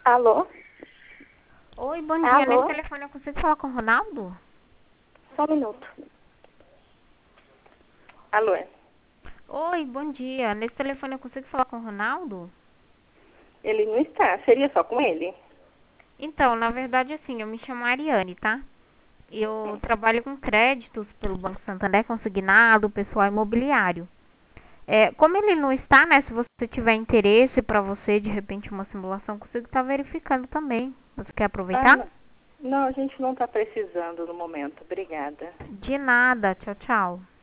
Alô? Oi, bom dia. Nesse Alô? telefone eu consigo falar com o Ronaldo? Só um minuto. Alô? Oi, bom dia. Nesse telefone eu consigo falar com o Ronaldo? Ele não está. Seria só com ele? Então, na verdade, assim, eu me chamo Ariane, tá? Eu trabalho com créditos pelo Banco Santander, consignado, pessoal imobiliário. Como ele não está, né? Se você tiver interesse para você, de repente, uma simulação, consigo estar verificando também. Você quer Ah, aproveitar? não. Não, a gente não está precisando no momento. Obrigada. De nada. Tchau, tchau.